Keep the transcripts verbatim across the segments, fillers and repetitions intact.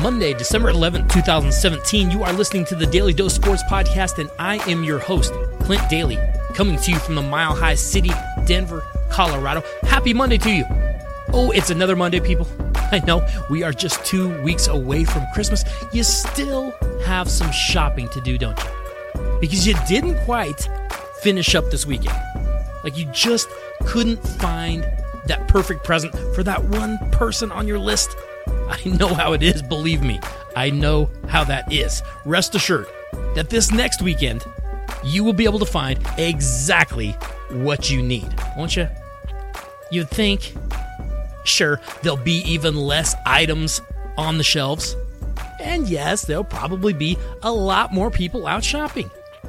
Monday, December eleventh, twenty seventeen. You are listening to the Daily Dose Sports Podcast, and I am your host, Clint Daly, coming to you from the Mile High City, Denver, Colorado. Happy Monday to you. Oh, it's another Monday, people. I know we are just two weeks away from Christmas. You still have some shopping to do, don't you? Because you didn't quite finish up this weekend. Like you just couldn't find that perfect present for that one person on your list. I know how it is, believe me. I know how that is. Rest assured that this next weekend, you will be able to find exactly what you need, won't you? You'd think, sure, there'll be even less items on the shelves. And yes, there'll probably be a lot more people out shopping.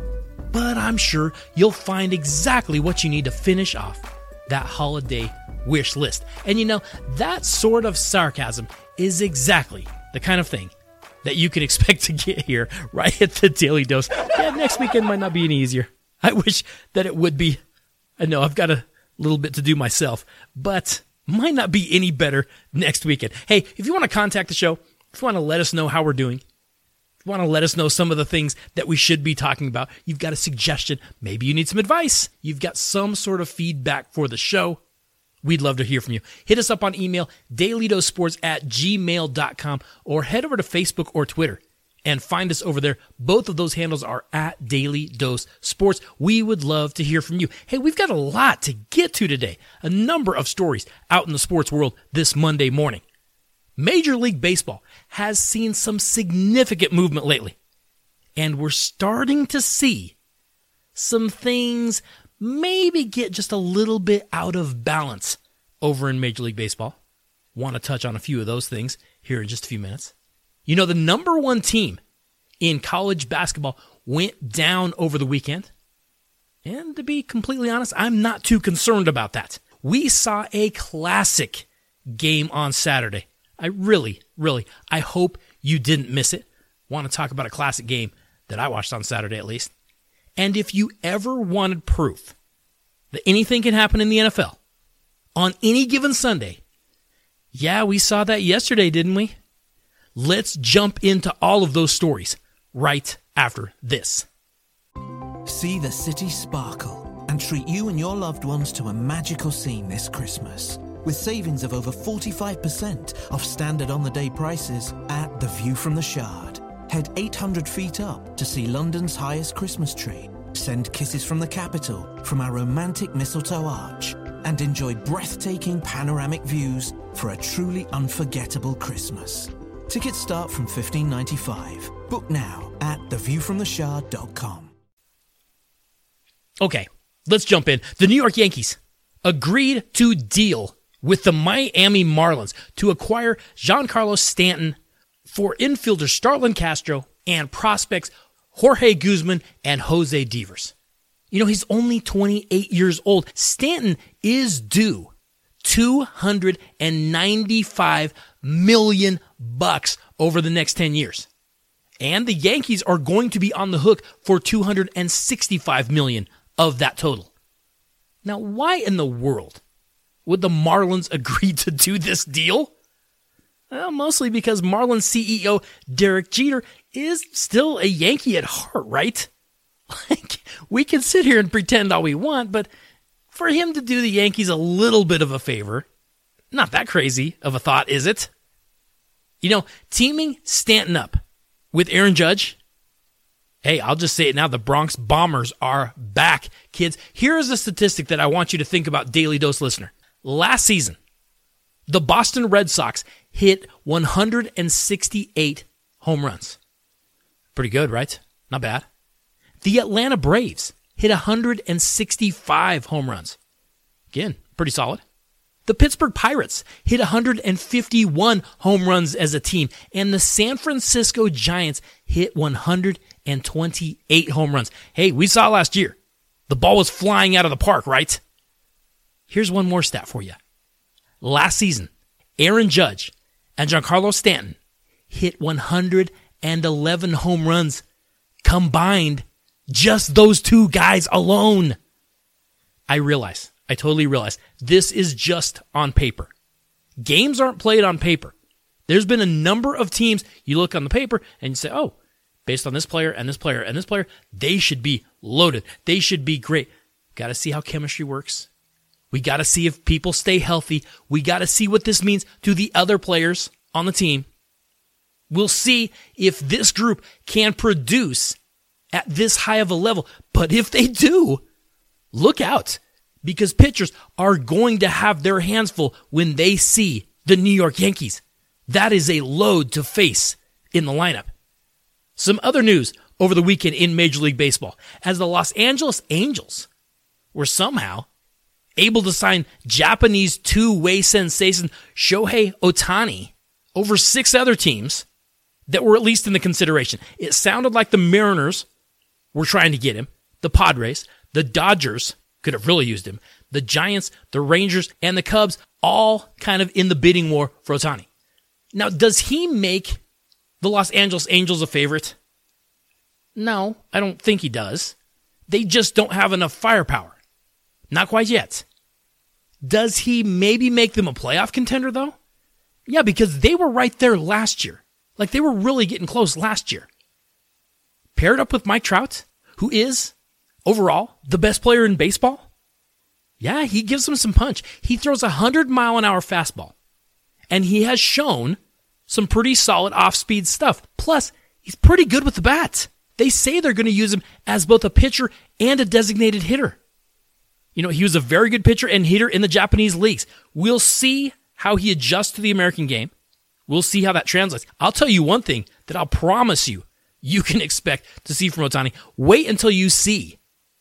But I'm sure you'll find exactly what you need to finish off that holiday wish list. And you know, that sort of sarcasm is exactly the kind of thing that you can expect to get here right at the Daily Dose. Yeah, next weekend might not be any easier. I wish that it would be. I know I've got a little bit to do myself, but might not be any better next weekend. Hey, if you want to contact the show, if you want to let us know how we're doing, if you want to let us know some of the things that we should be talking about, you've got a suggestion, maybe you need some advice, you've got some sort of feedback for the show, we'd love to hear from you. Hit us up on email, dailydosesports at gmail dot com, or head over to Facebook or Twitter and find us over there. Both of those handles are at Daily Dose Sports. We would love to hear from you. Hey, we've got a lot to get to today. A number of stories out in the sports world this Monday morning. Major League Baseball has seen some significant movement lately, and we're starting to see some things maybe get just a little bit out of balance over in Major League Baseball. Want to touch on a few of those things here in just a few minutes. You know, the number one team in college basketball went down over the weekend. And to be completely honest, I'm not too concerned about that. We saw a classic game on Saturday. I really, really, I hope you didn't miss it. Want to talk about a classic game that I watched on Saturday at least. And if you ever wanted proof that anything can happen in the N F L on any given Sunday, yeah, we saw that yesterday, didn't we? Let's jump into all of those stories right after this. See the city sparkle and treat you and your loved ones to a magical scene this Christmas with savings of over forty-five percent off standard on-the-day prices at The View from the Shard. Head eight hundred feet up to see London's highest Christmas tree, send kisses from the capital from our romantic mistletoe arch, and enjoy breathtaking panoramic views for a truly unforgettable Christmas. Tickets start from fifteen ninety-five. Book now at the view from the shard dot com. Okay, let's jump in. The New York Yankees agreed to deal with the Miami Marlins to acquire Giancarlo Stanton for infielder Starlin Castro and prospects Jorge Guzman and Jose Devers. You know, he's only twenty-eight years old. Stanton is due two hundred ninety-five million bucks over the next ten years. And the Yankees are going to be on the hook for two hundred sixty-five million of that total. Now, why in the world would the Marlins agree to do this deal? Well, mostly because Marlins C E O Derek Jeter is still a Yankee at heart, right? Like, we can sit here and pretend all we want, but for him to do the Yankees a little bit of a favor, not that crazy of a thought, is it? You know, teaming Stanton up with Aaron Judge, hey, I'll just say it now, the Bronx Bombers are back, kids. Here is a statistic that I want you to think about, Daily Dose listener. Last season, the Boston Red Sox hit one hundred sixty-eight home runs. Pretty good, right? Not bad. The Atlanta Braves hit one hundred sixty-five home runs. Again, pretty solid. The Pittsburgh Pirates hit one hundred fifty-one home runs as a team, and the San Francisco Giants hit one hundred twenty-eight home runs. Hey, we saw last year. The ball was flying out of the park, right? Here's one more stat for you. Last season, Aaron Judge and Giancarlo Stanton hit one hundred eleven home runs combined. Just those two guys alone. I realize, I totally realize, this is just on paper. Games aren't played on paper. There's been a number of teams, you look on the paper and you say, oh, based on this player and this player and this player, they should be loaded. They should be great. Got to see how chemistry works. We got to see if people stay healthy. We got to see what this means to the other players on the team. We'll see if this group can produce at this high of a level. But if they do, look out, because pitchers are going to have their hands full when they see the New York Yankees. That is a load to face in the lineup. Some other news over the weekend in Major League Baseball, as the Los Angeles Angels were somehow able to sign Japanese two-way sensation Shohei Ohtani over six other teams that were at least in the consideration. It sounded like the Mariners were trying to get him, the Padres, the Dodgers could have really used him, the Giants, the Rangers, and the Cubs, all kind of in the bidding war for Ohtani. Now, does he make the Los Angeles Angels a favorite? No, I don't think he does. They just don't have enough firepower. Not quite yet. Does he maybe make them a playoff contender, though? Yeah, because they were right there last year. Like, they were really getting close last year. Paired up with Mike Trout, who is, overall, the best player in baseball. Yeah, he gives them some punch. He throws a one hundred mile an hour fastball. And he has shown some pretty solid off-speed stuff. Plus, he's pretty good with the bat. They say they're going to use him as both a pitcher and a designated hitter. You know, he was a very good pitcher and hitter in the Japanese leagues. We'll see how he adjusts to the American game. We'll see how that translates. I'll tell you one thing that I'll promise you you can expect to see from Ohtani. Wait until you see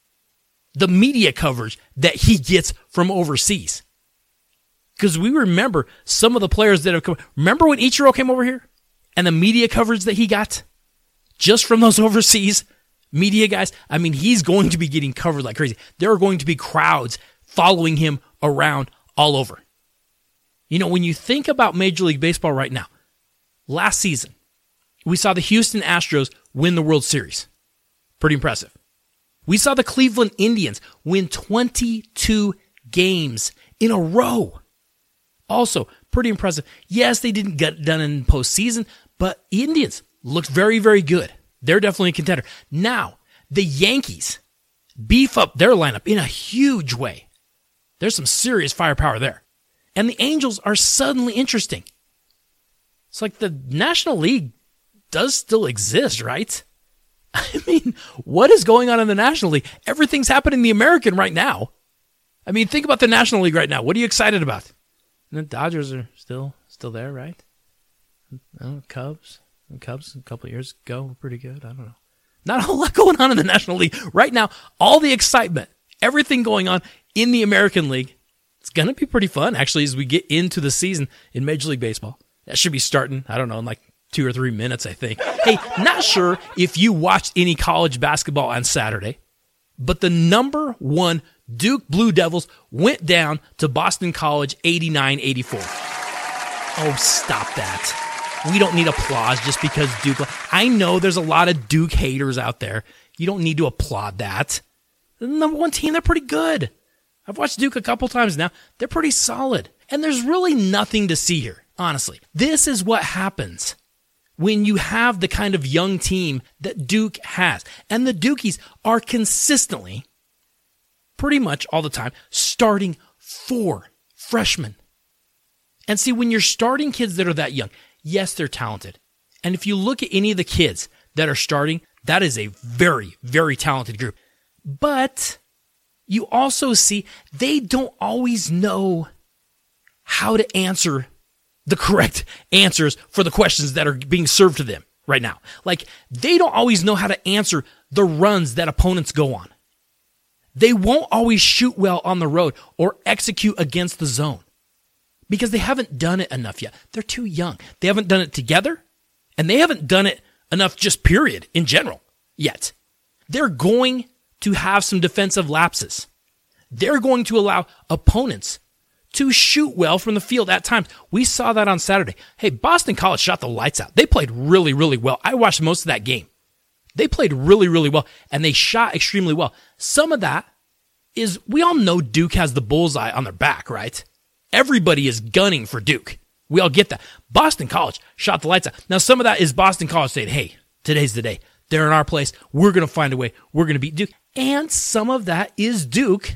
the media coverage that he gets from overseas. Because we remember some of the players that have come. Remember when Ichiro came over here? And the media coverage that he got? Just from those overseas media guys? I mean, he's going to be getting covered like crazy. There are going to be crowds following him around all over. You know, when you think about Major League Baseball right now, last season, we saw the Houston Astros win the World Series. Pretty impressive. We saw the Cleveland Indians win twenty-two games in a row. Also, pretty impressive. Yes, they didn't get it done in postseason, but Indians looked very, very good. They're definitely a contender. Now, the Yankees beef up their lineup in a huge way. There's some serious firepower there. And the Angels are suddenly interesting. It's like the National League does still exist, right? I mean, what is going on in the National League? Everything's happening in the American right now. I mean, think about the National League right now. What are you excited about? And the Dodgers are still still there, right? Oh, Cubs. The Cubs a couple of years ago were pretty good. I don't know. Not a whole lot going on in the National League. Right now, all the excitement, everything going on in the American League, it's going to be pretty fun, actually, as we get into the season in Major League Baseball. That should be starting, I don't know, in like two or three minutes, I think. Hey, not sure if you watched any college basketball on Saturday, but the number one Duke Blue Devils went down to Boston College eighty-nine eighty-four. Oh, stop that. We don't need applause just because Duke... I know there's a lot of Duke haters out there. You don't need to applaud that. The number one team, they're pretty good. I've watched Duke a couple times now. They're pretty solid. And there's really nothing to see here, honestly. This is what happens when you have the kind of young team that Duke has. And the Dukies are consistently, pretty much all the time, starting four freshmen. And see, when you're starting kids that are that young, yes, they're talented. And if you look at any of the kids that are starting, that is a very, very talented group. But you also see they don't always know how to answer the correct answers for the questions that are being served to them right now. Like, they don't always know how to answer the runs that opponents go on. They won't always shoot well on the road or execute against the zone because they haven't done it enough yet. They're too young. They haven't done it together, and they haven't done it enough just period in general yet. They're going to have some defensive lapses. They're going to allow opponents to shoot well from the field at times. We saw that on Saturday. Hey, Boston College shot the lights out. They played really, really well. I watched most of that game. They played really, really well, and they shot extremely well. Some of that is, we all know Duke has the bullseye on their back, right? Everybody is gunning for Duke. We all get that. Boston College shot the lights out. Now, some of that is Boston College saying, hey, today's the day. They're in our place. We're going to find a way. We're going to beat Duke. And some of that is Duke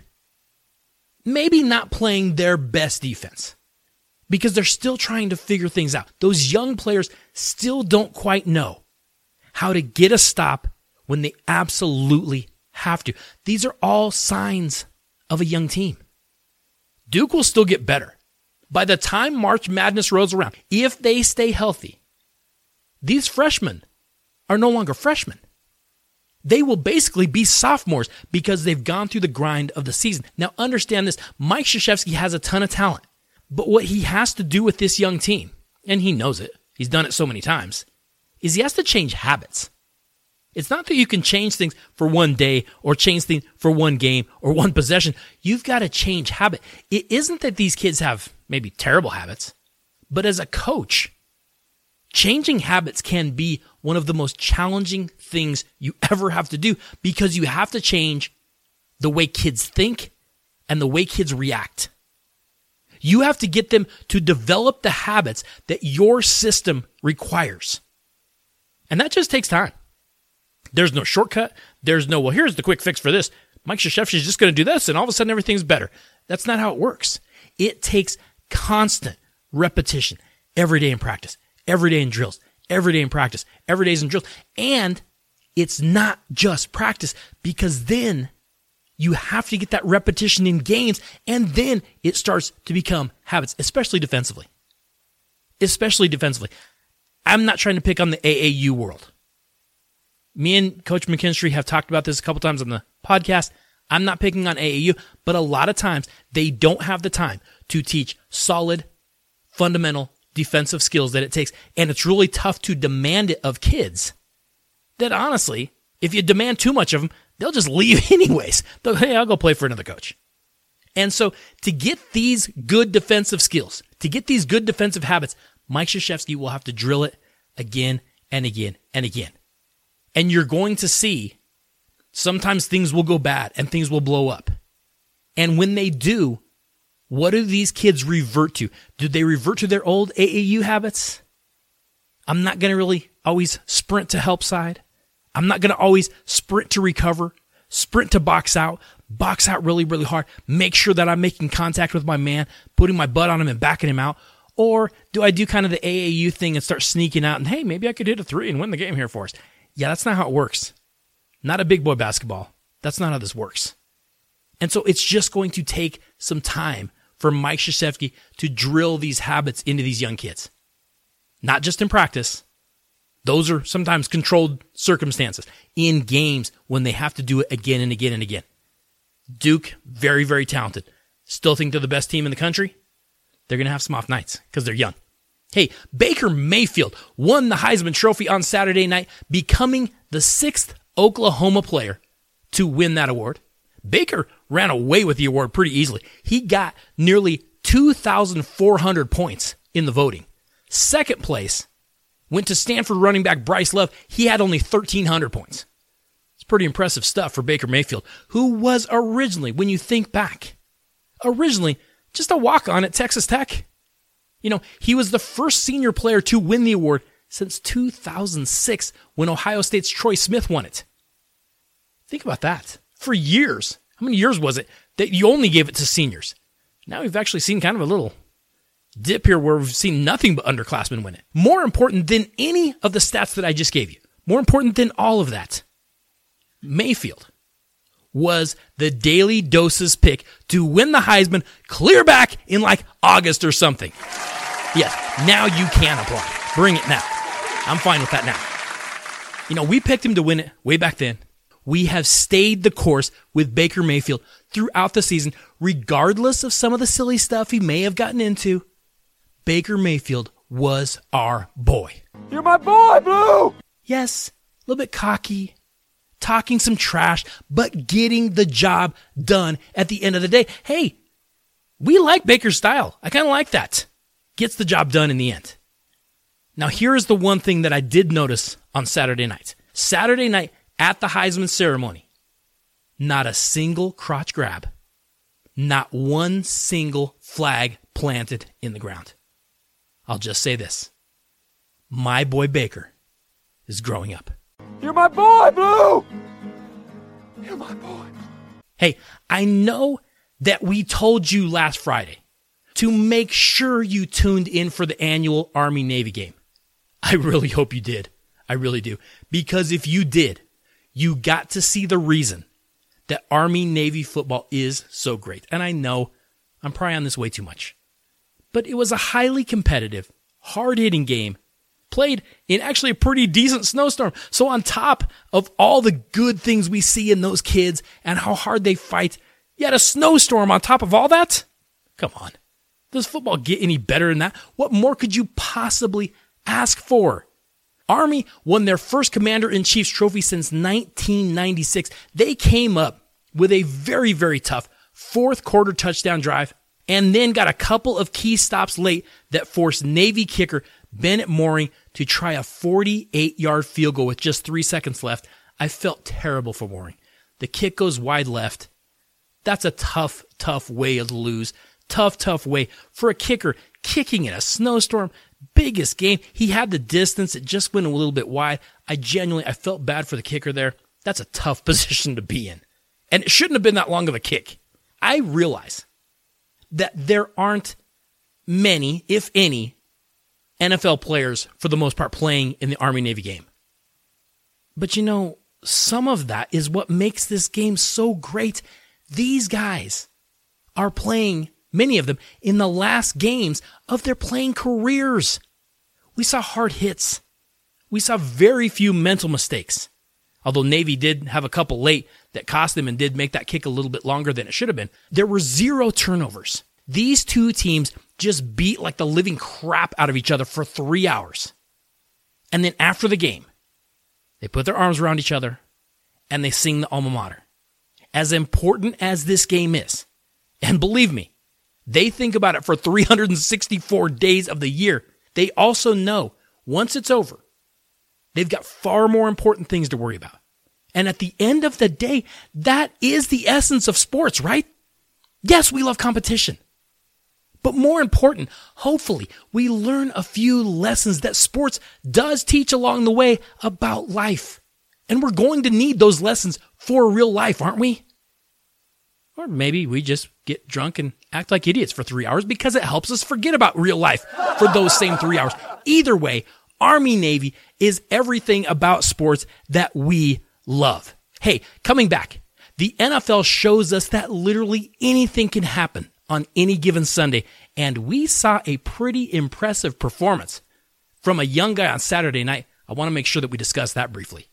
maybe not playing their best defense because they're still trying to figure things out. Those young players still don't quite know how to get a stop when they absolutely have to. These are all signs of a young team. Duke will still get better. By the time March Madness rolls around, if they stay healthy, these freshmen are no longer freshmen. They will basically be sophomores because they've gone through the grind of the season. Now understand this, Mike Krzyzewski has a ton of talent, but what he has to do with this young team, and he knows it, he's done it so many times, is he has to change habits. It's not that you can change things for one day or change things for one game or one possession. You've got to change habit. It isn't that these kids have maybe terrible habits, but as a coach, changing habits can be one of the most challenging things you ever have to do because you have to change the way kids think and the way kids react. You have to get them to develop the habits that your system requires. And that just takes time. There's no shortcut. There's no, well, here's the quick fix for this. Mike Krzyzewski is just going to do this, and all of a sudden everything's better. That's not how it works. It takes constant repetition every day in practice, every day in drills, every day in practice, every day in drills. And it's not just practice because then you have to get that repetition in games, and then it starts to become habits, especially defensively. Especially defensively. I'm not trying to pick on the A A U world. Me and Coach McKinstry have talked about this a couple times on the podcast. I'm not picking on A A U, but a lot of times they don't have the time to teach solid, fundamental defensive skills that it takes. And it's really tough to demand it of kids that honestly, if you demand too much of them, they'll just leave anyways. They'll, hey, I'll go play for another coach. And so to get these good defensive skills, to get these good defensive habits, Mike Krzyzewski will have to drill it again and again and again. And you're going to see sometimes things will go bad and things will blow up. And when they do, what do these kids revert to? Do they revert to their old A A U habits? I'm not going to really always sprint to help side. I'm not going to always sprint to recover, sprint to box out, box out really, really hard, make sure that I'm making contact with my man, putting my butt on him and backing him out. Or do I do kind of the A A U thing and start sneaking out and, hey, maybe I could hit a three and win the game here for us? Yeah, that's not how it works. Not a big boy basketball. That's not how this works. And so it's just going to take some time for Mike Krzyzewski to drill these habits into these young kids. Not just in practice. Those are sometimes controlled circumstances. In games when they have to do it again and again and again. Duke, very, very talented. Still think they're the best team in the country? They're going to have some off nights because they're young. Hey, Baker Mayfield won the Heisman Trophy on Saturday night, becoming the sixth Oklahoma player to win that award. Baker ran away with the award pretty easily. He got nearly two thousand four hundred points in the voting. Second place went to Stanford running back Bryce Love. He had only thirteen hundred points. It's pretty impressive stuff for Baker Mayfield, who was originally, when you think back, originally just a walk-on at Texas Tech. You know, he was the first senior player to win the award since two thousand six when Ohio State's Troy Smith won it. Think about that. For years, how many years was it that you only gave it to seniors? Now we've actually seen kind of a little dip here where we've seen nothing but underclassmen win it. More important than any of the stats that I just gave you, more important than all of that, Mayfield was the Daily Doses pick to win the Heisman clear back in like August or something. Yes, now you can apply. Bring it now. I'm fine with that now. You know, we picked him to win it way back then. We have stayed the course with Baker Mayfield throughout the season, regardless of some of the silly stuff he may have gotten into. Baker Mayfield was our boy. You're my boy, Blue! Yes, a little bit cocky, talking some trash, but getting the job done at the end of the day. Hey, we like Baker's style. I kind of like that. Gets the job done in the end. Now, here is the one thing that I did notice on Saturday night. Saturday night at the Heisman ceremony, not a single crotch grab, not one single flag planted in the ground. I'll just say this. My boy Baker is growing up. You're my boy, Blue! You're my boy. Hey, I know that we told you last Friday to make sure you tuned in for the annual Army-Navy game. I really hope you did. I really do. Because if you did, you got to see the reason that Army-Navy football is so great. And I know I'm probably on this way too much. But it was a highly competitive, hard-hitting game played in actually a pretty decent snowstorm. So on top of all the good things we see in those kids and how hard they fight, you had a snowstorm on top of all that? Come on. Does football get any better than that? What more could you possibly ask for? Army won their first Commander-in-Chief's trophy since nineteen ninety-six. They came up with a very, very tough fourth quarter touchdown drive and then got a couple of key stops late that forced Navy kicker Bennett Mooring to try a forty-eight-yard field goal with just three seconds left. I felt terrible for Mooring. The kick goes wide left. That's a tough, tough way to lose. Tough, tough way for a kicker kicking in a snowstorm. Biggest game. He had the distance. It just went a little bit wide. I genuinely, I felt bad for the kicker there. That's a tough position to be in. And it shouldn't have been that long of a kick. I realize that there aren't many, if any, N F L players, for the most part, playing in the Army-Navy game. But you know, some of that is what makes this game so great. These guys are playing, many of them, in the last games of their playing careers. We saw hard hits. We saw very few mental mistakes. Although Navy did have a couple late that cost them and did make that kick a little bit longer than it should have been. There were zero turnovers. These two teams just beat like the living crap out of each other for three hours. And then after the game, they put their arms around each other and they sing the alma mater. As important as this game is, and believe me, they think about it for three hundred sixty-four days of the year. They also know once it's over, they've got far more important things to worry about. And at the end of the day, that is the essence of sports, right? Yes, we love competition. But more important, hopefully, we learn a few lessons that sports does teach along the way about life. And we're going to need those lessons for real life, aren't we? Or maybe we just get drunk and act like idiots for three hours because it helps us forget about real life for those same three hours. Either way, Army-Navy is everything about sports that we love. Hey, coming back, the N F L shows us that literally anything can happen on any given Sunday, and we saw a pretty impressive performance from a young guy on Saturday night. I want to make sure that we discuss that briefly.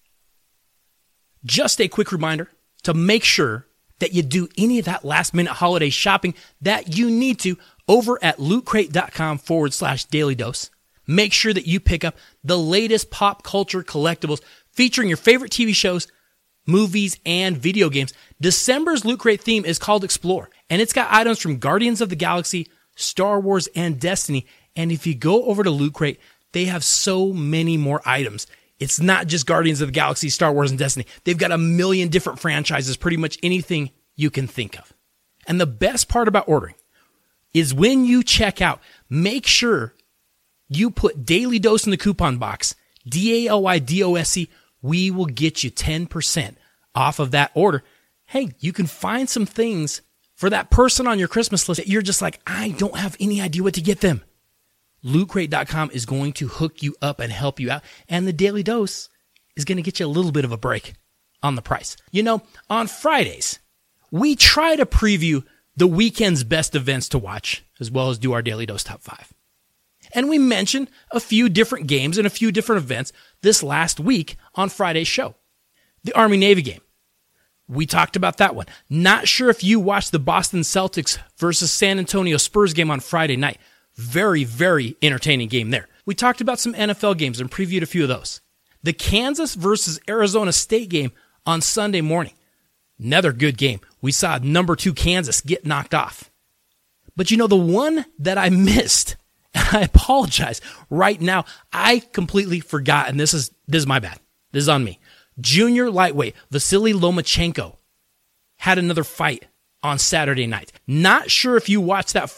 Just a quick reminder to make sure that you do any of that last-minute holiday shopping that you need to over at lootcrate.com forward slash daily dose. Make sure that you pick up the latest pop culture collectibles featuring your favorite T V shows, movies, and video games. December's Loot Crate theme is called Explore, and it's got items from Guardians of the Galaxy, Star Wars, and Destiny. And if you go over to Loot Crate, they have so many more items. It's not just Guardians of the Galaxy, Star Wars, and Destiny. They've got a million different franchises, pretty much anything you can think of. And the best part about ordering is when you check out, make sure you put Daily Dose in the coupon box, D A L Y D O S E. We will get you ten percent off of that order. Hey, you can find some things for that person on your Christmas list that you're just like, I don't have any idea what to get them. Loot Crate dot com is going to hook you up and help you out. And the Daily Dose is going to get you a little bit of a break on the price. You know, on Fridays, we try to preview the weekend's best events to watch, as well as do our Daily Dose Top five. And we mentioned a few different games and a few different events this last week on Friday's show. The Army-Navy game. We talked about that one. Not sure if you watched the Boston Celtics versus San Antonio Spurs game on Friday night. Very, very entertaining game there. We talked about some N F L games and previewed a few of those. The Kansas versus Arizona State game on Sunday morning. Another good game. We saw number two Kansas get knocked off. But you know, the one that I missed, and I apologize right now, I completely forgot, and this is this is my bad. This is on me. Junior lightweight Vasily Lomachenko had another fight on Saturday night. Not sure if you watched that fight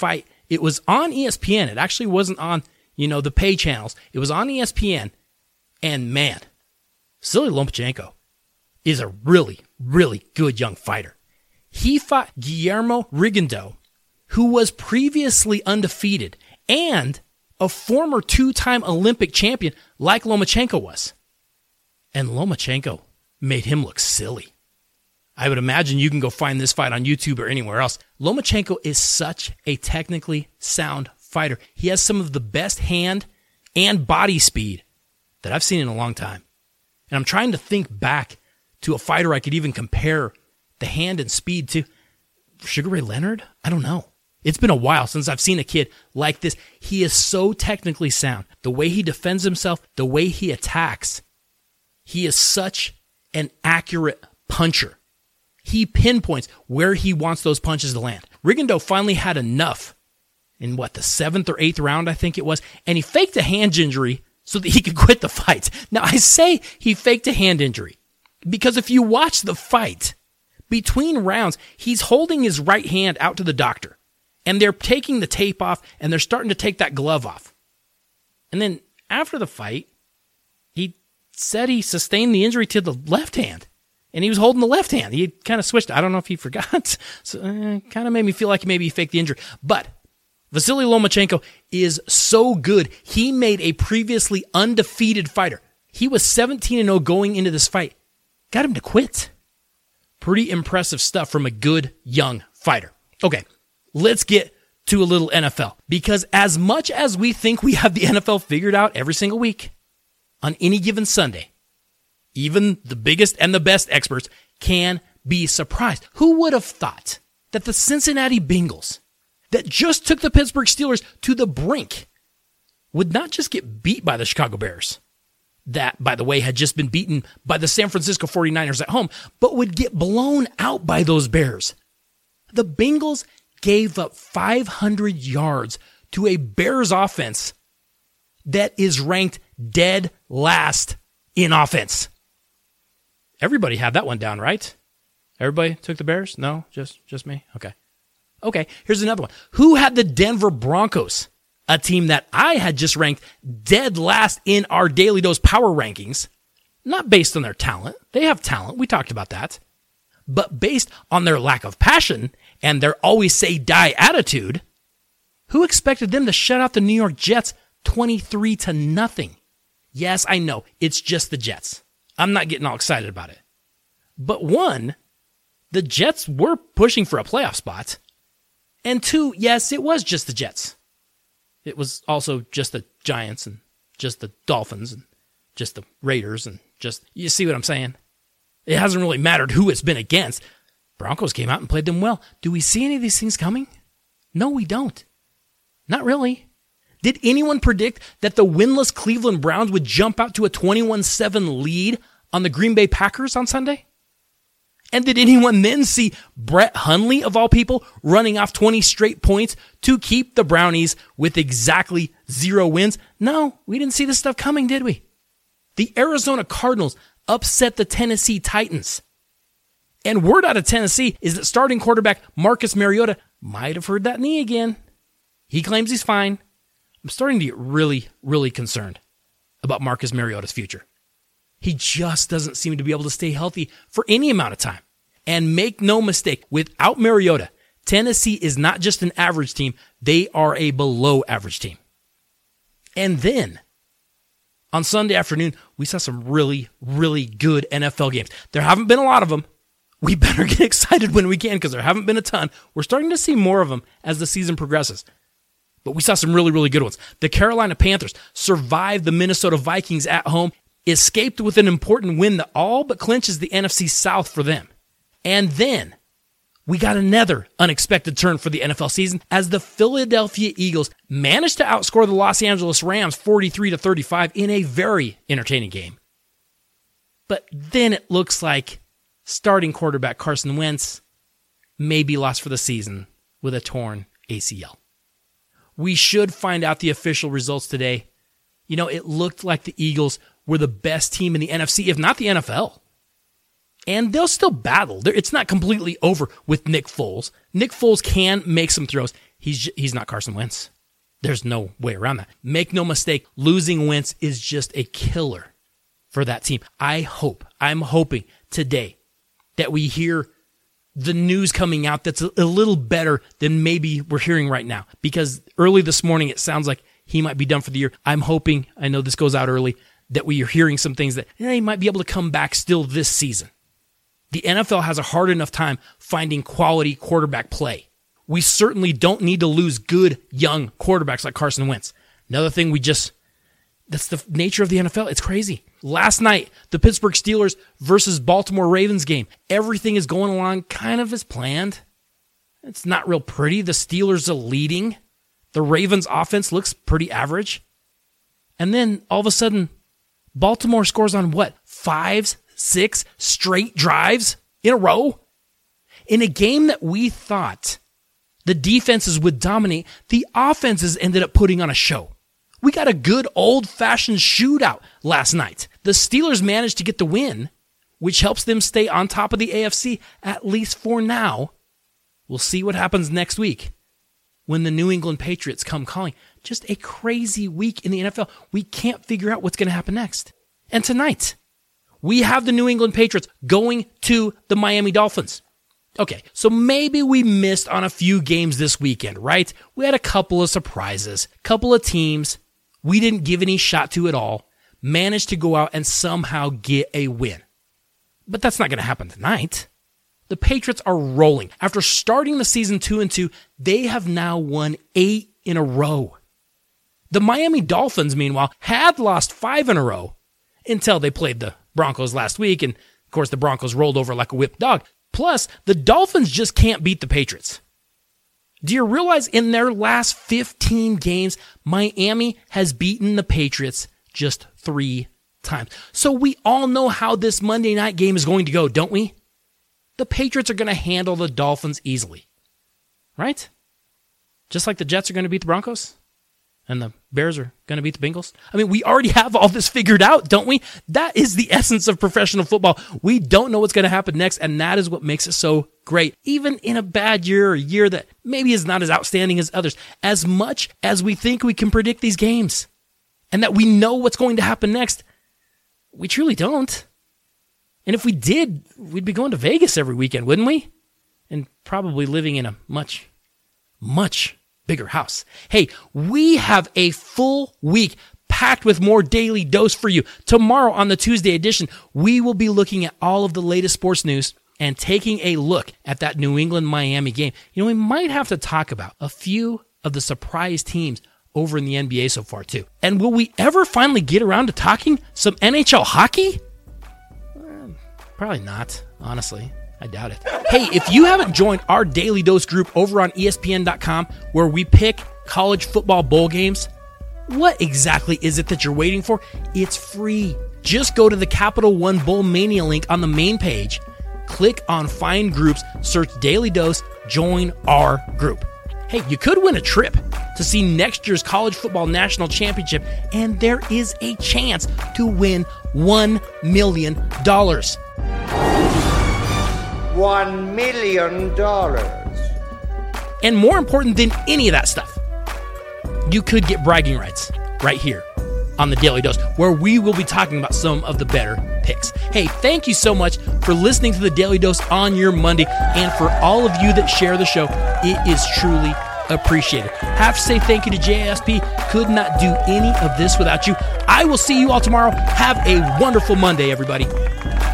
It was on E S P N. It actually wasn't on, you know, the pay channels. It was on E S P N. And man, Vasily Lomachenko is a really, really good young fighter. He fought Guillermo Rigondeaux, who was previously undefeated and a former two-time Olympic champion like Lomachenko was. And Lomachenko made him look silly. I would imagine you can go find this fight on YouTube or anywhere else. Lomachenko is such a technically sound fighter. He has some of the best hand and body speed that I've seen in a long time. And I'm trying to think back to a fighter I could even compare the hand and speed to. Sugar Ray Leonard? I don't know. It's been a while since I've seen a kid like this. He is so technically sound. The way he defends himself, the way he attacks. He is such an accurate puncher. He pinpoints where he wants those punches to land. Rigondeaux finally had enough in what, the seventh or eighth round, I think it was, and he faked a hand injury so that he could quit the fight. Now, I say he faked a hand injury because if you watch the fight, between rounds, he's holding his right hand out to the doctor, and they're taking the tape off, and they're starting to take that glove off. And then after the fight, he said he sustained the injury to the left hand. And he was holding the left hand. He kind of switched. I don't know if he forgot. So uh, kind of made me feel like maybe he faked the injury. But Vasily Lomachenko is so good. He made a previously undefeated fighter. He was seventeen and oh going into this fight. Got him to quit. Pretty impressive stuff from a good young fighter. Okay, let's get to a little N F L. Because as much as we think we have the N F L figured out every single week, on any given Sunday, even the biggest and the best experts can be surprised. Who would have thought that the Cincinnati Bengals, that just took the Pittsburgh Steelers to the brink, would not just get beat by the Chicago Bears, that, by the way, had just been beaten by the San Francisco forty-niners at home, but would get blown out by those Bears? The Bengals gave up five hundred yards to a Bears offense that is ranked dead last in offense. Everybody had that one down, right? Everybody took the Bears? No? Just just me? Okay. Okay, here's another one. Who had the Denver Broncos? A team that I had just ranked dead last in our Daily Dose power rankings. Not based on their talent. They have talent. We talked about that. But based on their lack of passion and their always say die attitude, who expected them to shut out the New York Jets twenty-three to nothing? Yes, I know. It's just the Jets. I'm not getting all excited about it. But one, the Jets were pushing for a playoff spot. And two, yes, it was just the Jets. It was also just the Giants and just the Dolphins and just the Raiders and just, you see what I'm saying? It hasn't really mattered who it's been against. Broncos came out and played them well. Do we see any of these things coming? No, we don't. Not really. Did anyone predict that the winless Cleveland Browns would jump out to a twenty-one seven lead on the Green Bay Packers on Sunday? And did anyone then see Brett Hundley, of all people, running off twenty straight points to keep the Brownies with exactly zero wins? No, we didn't see this stuff coming, did we? The Arizona Cardinals upset the Tennessee Titans. And word out of Tennessee is that starting quarterback Marcus Mariota might have hurt that knee again. He claims he's fine. I'm starting to get really, really concerned about Marcus Mariota's future. He just doesn't seem to be able to stay healthy for any amount of time. And make no mistake, without Mariota, Tennessee is not just an average team, they are a below average team. And then, on Sunday afternoon, we saw some really, really good N F L games. There haven't been a lot of them. We better get excited when we can because there haven't been a ton. We're starting to see more of them as the season progresses. But we saw some really, really good ones. The Carolina Panthers survived the Minnesota Vikings at home, escaped with an important win that all but clinches the N F C South for them. And then we got another unexpected turn for the N F L season as the Philadelphia Eagles managed to outscore the Los Angeles Rams forty-three to thirty-five in a very entertaining game. But then it looks like starting quarterback Carson Wentz may be lost for the season with a torn A C L. We should find out the official results today. You know, it looked like the Eagles were the best team in the N F C, if not the N F L. And they'll still battle. It's not completely over with Nick Foles. Nick Foles can make some throws. he's he's not Carson Wentz. There's no way around that. Make no mistake, losing Wentz is just a killer for that team. I hope, I'm hoping today that we hear the news coming out that's a, a little better than maybe we're hearing right now. Because early this morning, it sounds like he might be done for the year. I'm hoping, I know this goes out early, that we are hearing some things that eh, he might be able to come back still this season. The N F L has a hard enough time finding quality quarterback play. We certainly don't need to lose good, young quarterbacks like Carson Wentz. Another thing we just, that's the nature of the N F L. It's crazy. Last night, the Pittsburgh Steelers versus Baltimore Ravens game. Everything is going along kind of as planned. It's not real pretty. The Steelers are leading. The Ravens offense looks pretty average. And then all of a sudden, Baltimore scores on what? Five, six straight drives in a row? In a game that we thought the defenses would dominate, the offenses ended up putting on a show. We got a good old-fashioned shootout last night. The Steelers managed to get the win, which helps them stay on top of the A F C, at least for now. We'll see what happens next week when the New England Patriots come calling. Just a crazy week in the N F L. We can't figure out what's going to happen next. And tonight, we have the New England Patriots going to the Miami Dolphins. Okay, so maybe we missed on a few games this weekend, right? We had a couple of surprises, couple of teams we didn't give any shot to at all, managed to go out and somehow get a win. But that's not going to happen tonight. The Patriots are rolling. After starting the season two and two, they have now won eight in a row. The Miami Dolphins, meanwhile, had lost five in a row until they played the Broncos last week, and of course the Broncos rolled over like a whipped dog. Plus, the Dolphins just can't beat the Patriots. Do you realize in their last fifteen games, Miami has beaten the Patriots just three times? So we all know how this Monday night game is going to go, don't we? The Patriots are going to handle the Dolphins easily, right? Just like the Jets are going to beat the Broncos and the Bears are going to beat the Bengals. I mean, we already have all this figured out, don't we? That is the essence of professional football. We don't know what's going to happen next, and that is what makes it so great. Even in a bad year or a year that maybe is not as outstanding as others, as much as we think we can predict these games and that we know what's going to happen next, we truly don't. And if we did, we'd be going to Vegas every weekend, wouldn't we? And probably living in a much, much bigger house. Hey, we have a full week packed with more Daily Dose for you. Tomorrow on the Tuesday edition, we will be looking at all of the latest sports news and taking a look at that New England-Miami game. You know, we might have to talk about a few of the surprise teams over in the N B A so far, too. And will we ever finally get around to talking some N H L hockey? Uh, probably not, honestly. I doubt it. Hey, if you haven't joined our Daily Dose group over on E S P N dot com, where we pick college football bowl games, what exactly is it that you're waiting for? It's free. Just go to the Capital One Bowl Mania link on the main page, click on Find Groups, search Daily Dose, join our group. Hey, you could win a trip to see next year's college football national championship, and there is a chance to win one million dollars. One million dollars. And more important than any of that stuff, you could get bragging rights right here on the Daily Dose, where we will be talking about some of the better picks. Hey, thank you so much for listening to the Daily Dose on your Monday, and for all of you that share the show, it is truly appreciated. Have to say thank you to J S P. Could not do any of this without you. I will see you all tomorrow. Have a wonderful Monday, everybody.